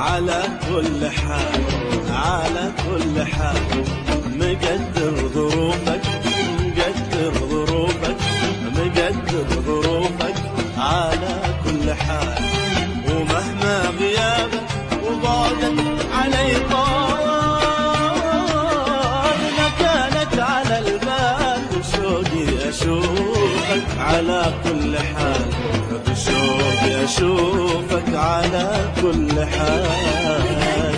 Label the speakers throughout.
Speaker 1: على كل حال، على كل حال مقدر ظروفك، مقدر ظروفك، مقدر ظروفك على كل حال. ومهما غيابك وبعدك علي طال، مكانك على البال بشوقي أشوفك على كل حال، بشوقي أشوفك على كل حال.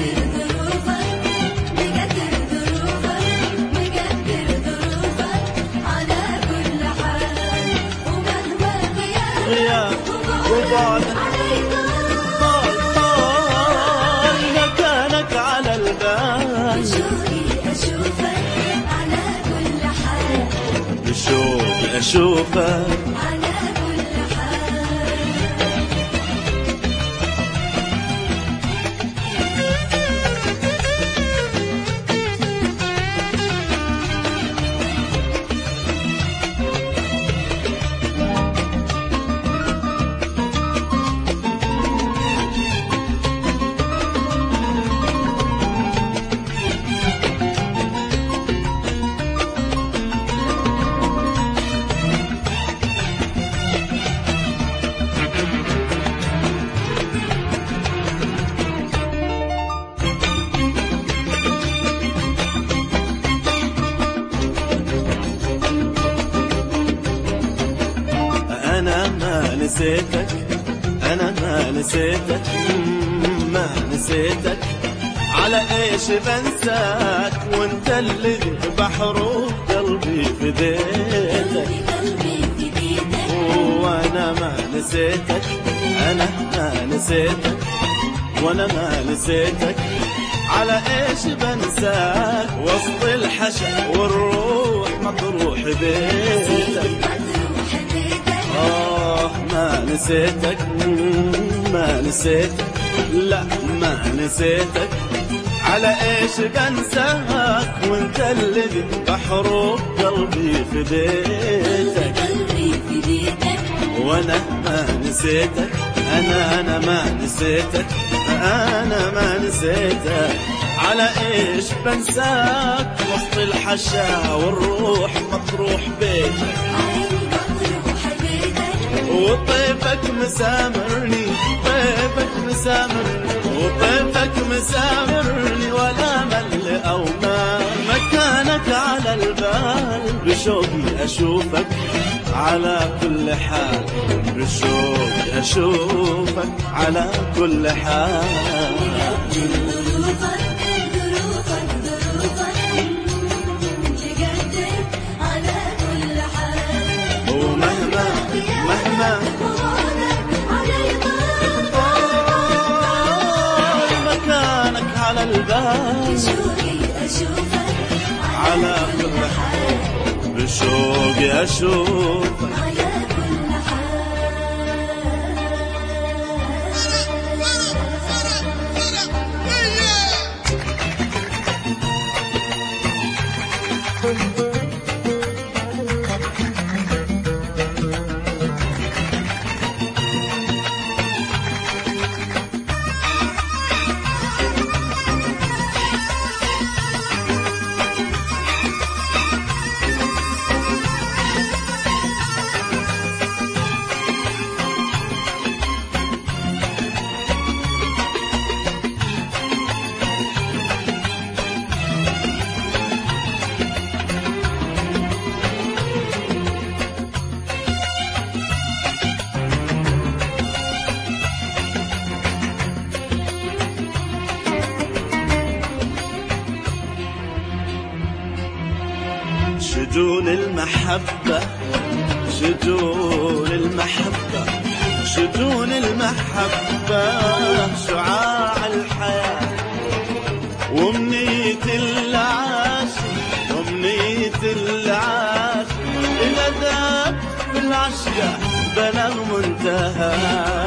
Speaker 1: مكانك على البال بشوقي أشوفك على كل حال، بشوقي أشوفك على كل حال. أنا ما نسيتك، أنا ما نسيتك، ما نسيتك، على إيش بنساك وانت اللي بحر قلبي فديتك. وأنا ما نسيتك، أنا ما نسيتك، وأنا ما نسيتك، على إيش بنساك وسط الحشا والروح مطروح بيتك. ما نسيتك، ما نسيتك، لا ما نسيتك، على ايش بنساك وانت اللي بحر قلبي فديتك. وانا ما نسيتك، انا ما نسيتك، انا ما نسيتك، على ايش بنساك وسط الحشا والروح مطروح بيتك. وطيفك مسامرني، طيفك مسامرني، وطيفك مسامرني ولا مل أو ما. مكانك على البال بشوقي أشوفك على كل حال، بشوقي أشوفك على كل حال. مكانك على البال بشوقي أشوفك على كل حال، بشوقي أشوفك على كل حال. شجون المحبة، شجون المحبة، شجون المحبة، شعاع الحياة وأمنية العاشق، وأمنية العاشق إلى ذاك في العشقة بلغ منتهى.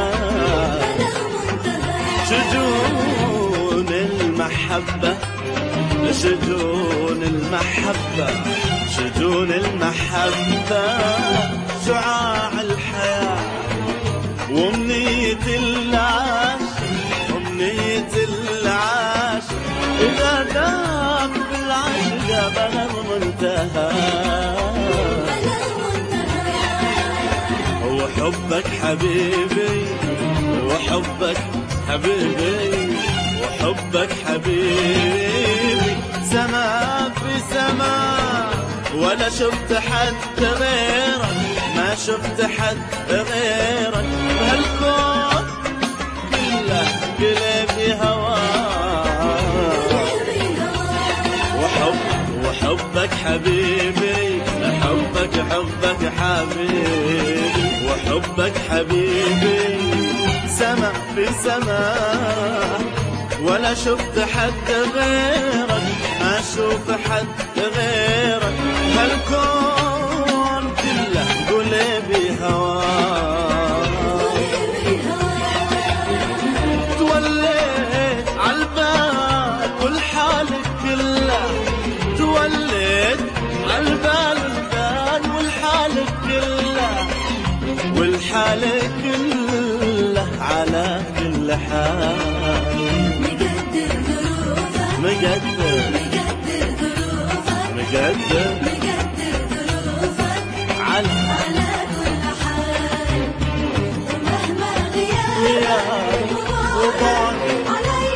Speaker 1: شجون المحبة، شجون المحبة، شجون المحبة، شعاع الحياة وأمنية العاشق، أمنية بلا المنتهى وحبك حبيبي وحبك حبيبي وحبك حبيبي سما في سما ولا شفت حد غيرك ما شفت حد غيرك بهالكون كله قلبي هواك وحبك حبيبي حبك حبيبي وحبك حبيبي سما في سما ولا شفت حد غيرك ما اشوف حد غيرك هالكون كله قلبي هواك توليت عالبال والحال كله توليت عالبال والحال كله والحال كله على كل حال مقدر ظروفك على كل حال ومهما غيابك علي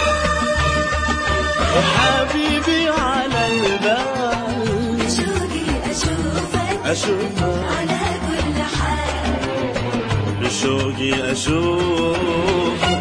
Speaker 1: وحبيبي على البال بشوقي أشوفك على كل حال بشوقي أشوفك